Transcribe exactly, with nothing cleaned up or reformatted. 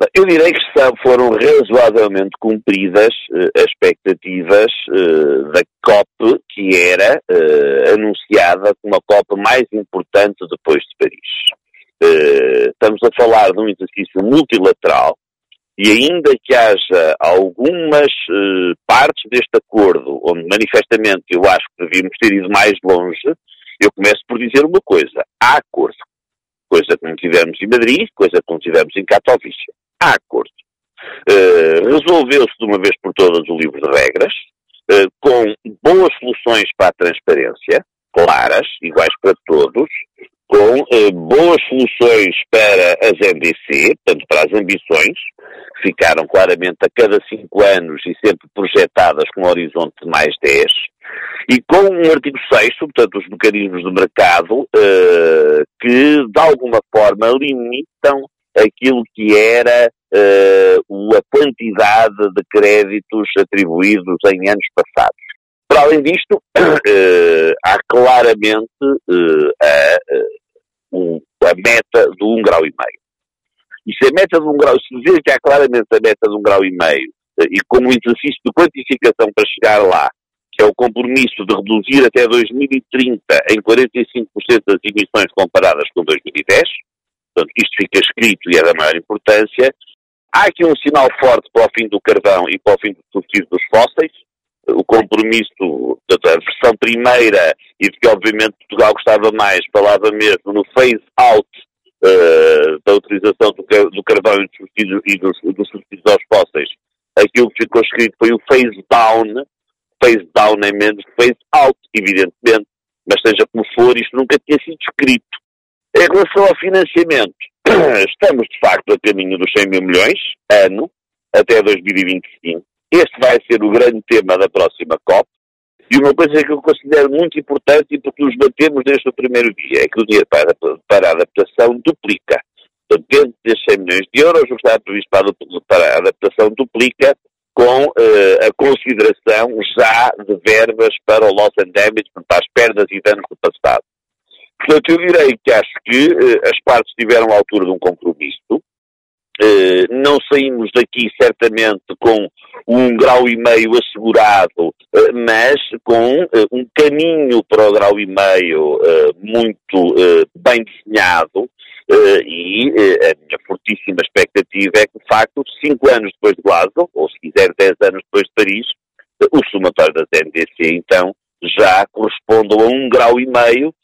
Eu direi que são, foram razoavelmente cumpridas uh, as expectativas uh, da COP, que era uh, anunciada como a COP mais importante depois de Paris. Uh, estamos a falar de um exercício multilateral e ainda que haja algumas uh, partes deste acordo onde manifestamente eu acho que devíamos ter ido mais longe, eu começo por dizer uma coisa: há acordo. Coisa que não tivemos em Madrid, coisa que não tivemos em Katowice. Há acordo. Uh, resolveu-se de uma vez por todas o livro de regras, uh, com boas soluções para a transparência, claras, iguais para todos, com uh, boas soluções para as N D C, portanto para as ambições, que ficaram claramente a cada cinco anos e sempre projetadas com um horizonte de mais dez, e com um artigo sexto, portanto os mecanismos de mercado, uh, que de alguma forma limitam aquilo que era uh, a quantidade de créditos atribuídos em anos passados. Para além disto, uh, há claramente uh, a, uh, a meta de um grau e meio. E se a meta de um grau, se dizer que há claramente a meta de um grau e meio, uh, e como um exercício de quantificação para chegar lá, que é o compromisso de reduzir até dois mil e trinta em quarenta e cinco por cento das emissões comparadas com dois mil e dez, portanto, isto fica escrito e é da maior importância. Há aqui um sinal forte para o fim do carvão e para o fim do subsídio dos fósseis, o compromisso da versão primeira e de que, obviamente, Portugal gostava mais, falava mesmo no phase-out uh, da utilização do, do carvão e, do subsídio, e dos, dos subsídios aos fósseis. Aquilo que ficou escrito foi o phase-down. Phase-down é menos que phase-out, evidentemente, mas seja como for, isto nunca tinha sido escrito. Em relação ao financiamento, estamos de facto a caminho dos cem mil milhões, ano, até dois mil e vinte e cinco. Este vai ser o grande tema da próxima COP. E uma coisa que eu considero muito importante e porque nos batemos desde o primeiro dia é que o dinheiro para, para a adaptação duplica. Portanto, dentro desses cem milhões de euros, o que está previsto para, para a adaptação duplica com uh, a consideração já de verbas para o loss and damage, para as perdas e danos do passado. Portanto, eu direi que acho que uh, as partes estiveram à altura de um compromisso. Uh, não saímos daqui certamente com um grau e meio assegurado, uh, mas com uh, um caminho para o grau e meio uh, muito uh, bem desenhado. Uh, e uh, a minha fortíssima expectativa é que, de facto, cinco anos depois de Glasgow, ou se quiser dez anos depois de Paris, uh, o somatório das N D C, então, já correspondam a um grau e meio,